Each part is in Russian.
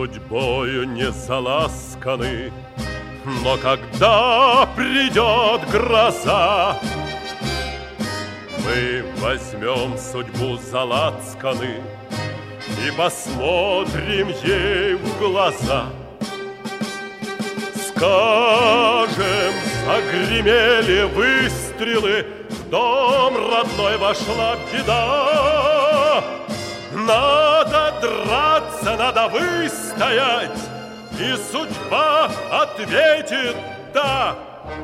судьбою не заласканы, но когда придет гроза, мы возьмем судьбу за лацканы и посмотрим ей в глаза. Скажем, загремели выстрелы, в дом родной вошла беда. Надо драться, надо выстоять, и судьба ответит «да».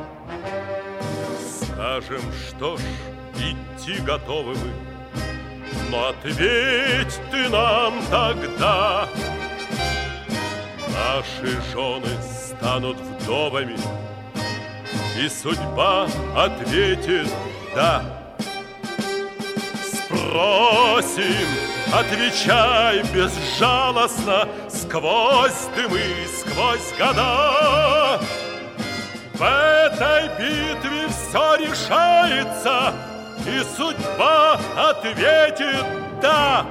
Скажем, что ж, идти готовы мы, но ответь ты нам тогда. Наши жены станут вдовами, и судьба ответит «да». Спросим, отвечай безжалостно, сквозь дымы, сквозь года. В этой битве все решается, и судьба ответит «да».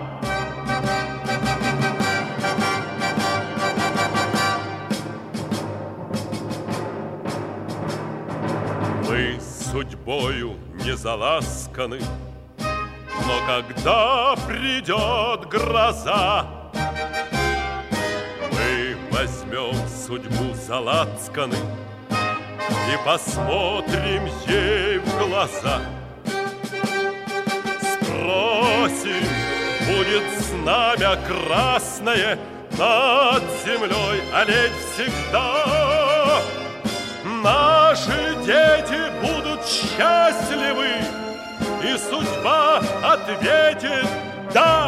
Мы судьбою не заласканы, но когда придет гроза, мы возьмем судьбу за лацканы и посмотрим ей в глаза. Спросим, будет знамя красное над землей олеть всегда. Наши дети будут счастливы, и судьба ответит «да».